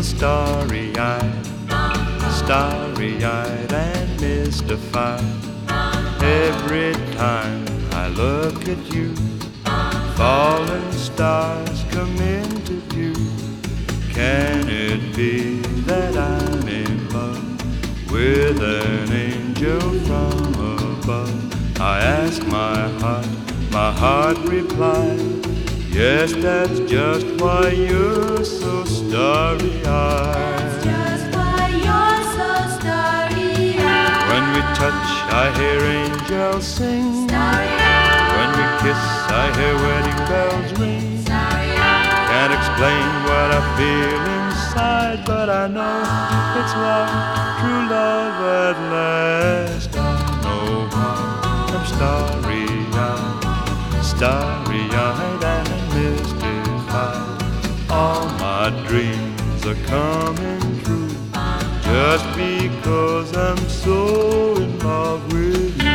so starry-eyed, starry-eyed and mystified. Every time I look at you, falling stars come into view. Can it be that I'm in love with an angel from above? I ask my heart replied, yes, that's just why you're so starry-eyed. That's just why you're so starry-eyed. When we touch, I hear angels sing. Starry-eyed. When we kiss, I hear wedding bells ring. Starry-eyed. Can't explain what I feel inside, but I know it's love, true love at last. I know why I'm starry-eyed, starry-eyed and mystified. All my dreams are coming true just because I'm so in love with you.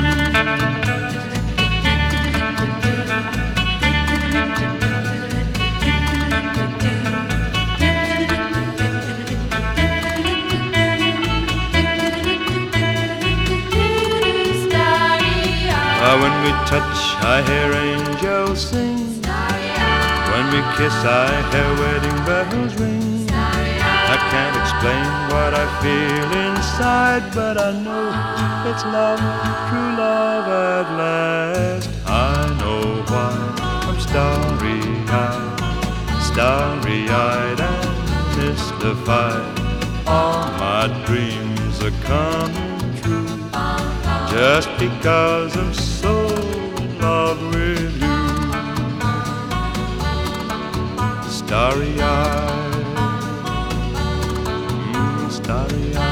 When we touch, I hear angels sing. When we kiss, I hear wedding bells ring. I can't explain what I feel inside, but I know it's love, true love at last. I know why I'm starry-eyed, starry-eyed and mystified. All my dreams are coming true just because I'm so in love with you. Starry-eyed, starry-eyed.